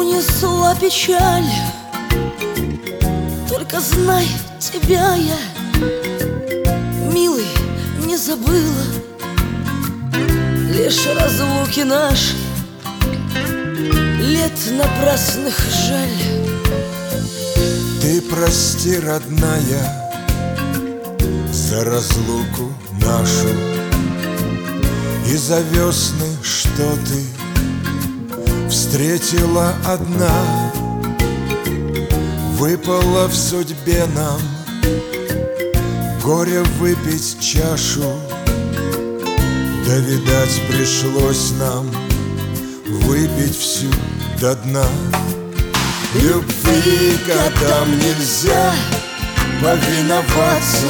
унесла печаль. Только знай, тебя я, милый, не забыла. Лишь разлуки наши, лет напрасных жаль. Ты прости, родная, за разлуку нашу и за весны, что ты встретила одна. Выпало в судьбе нам горе выпить чашу, да, видать, пришлось нам выпить всю до дна. Любви годам нельзя повиноваться.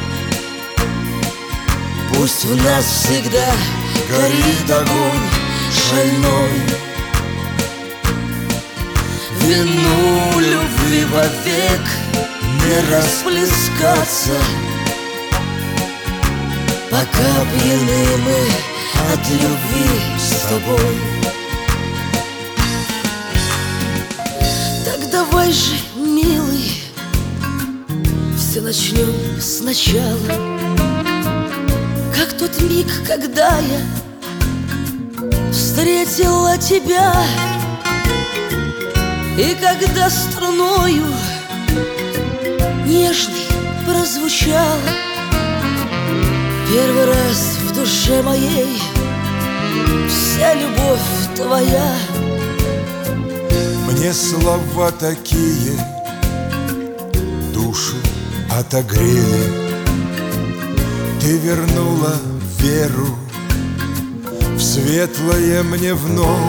Пусть в нас всегда горит огонь шальной. Вину любви вовек не расплескаться, пока пьяны мы от любви с тобой. Так давай же, милый, все начнем сначала, как тот миг, когда я встретила тебя. И когда струною нежной прозвучала первый раз в душе моей вся любовь твоя. Мне слова такие душу отогрели. Ты вернула веру в светлое мне вновь.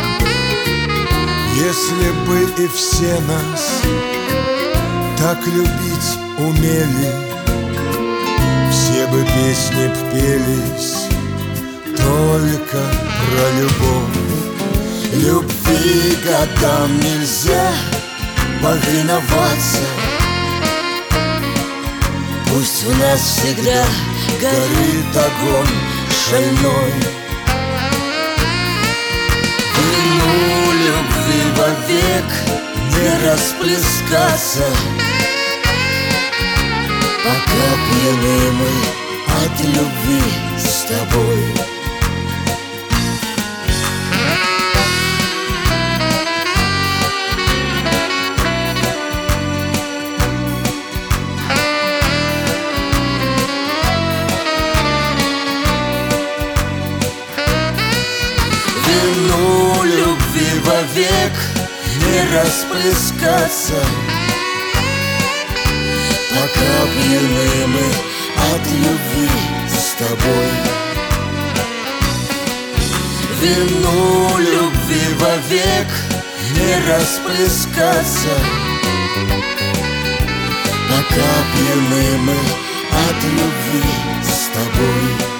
Если бы и все нас так любить умели, все бы песни б пелись только про любовь. Любви годам нельзя повиноваться. Пусть в нас всегда горит огонь шальной. Вину любви вовек не расплескаться, пока пьяны мы от любви с тобой. Вину любви вовек не расплескаться, пока пьяны мы от любви с тобой. Вину любви вовек не расплескаться, пока пьяны мы от любви с тобой.